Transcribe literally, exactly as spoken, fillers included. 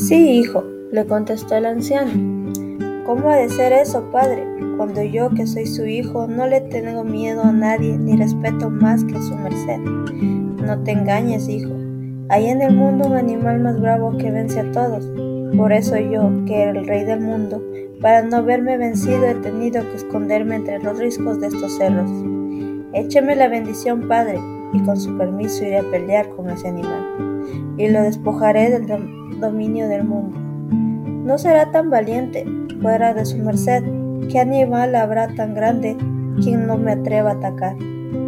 Sí, hijo, le contestó el anciano. ¿Cómo ha de ser eso, padre, cuando yo, que soy su hijo, no le tengo miedo a nadie ni respeto más que a su merced? No te engañes, hijo. Hay en el mundo un animal más bravo que vence a todos. Por eso yo, que era el rey del mundo, para no verme vencido he tenido que esconderme entre los riscos de estos cerros. Écheme la bendición, padre, y con su permiso iré a pelear con ese animal, y lo despojaré del dom- dominio del mundo. No será tan valiente, fuera de su merced. ¿Qué animal habrá tan grande quien no me atreva a atacar?